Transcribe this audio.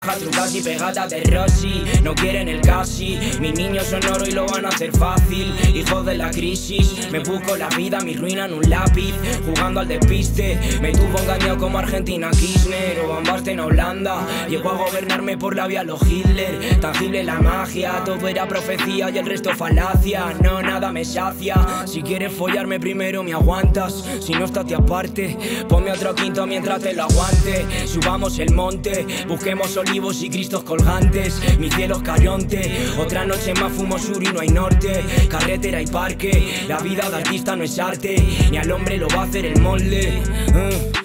Trucas y pegadas de Rossi, no quieren el casi. Mis niños son oro y lo van a hacer fácil. Hijos de la crisis, me busco la vida, mi ruina en un lápiz. Jugando al despiste, me tuvo engañado como Argentina Kirchner o Van Basten a Holanda. Llegó a gobernarme por la vía los Hitler. Tangible la magia, todo era profecía y el resto falacia. No, nada me sacia. Si quieres follarme primero me aguantas. Si no, estate aparte, ponme otro quinto mientras te lo aguante. Subamos el monte, busquemos olivos y cristos colgantes. Mi cielo es Caronte, otra noche más fumo sur y no hay norte. Carretera y parque, la vida de artista no es arte, ni al hombre lo va a hacer el molde.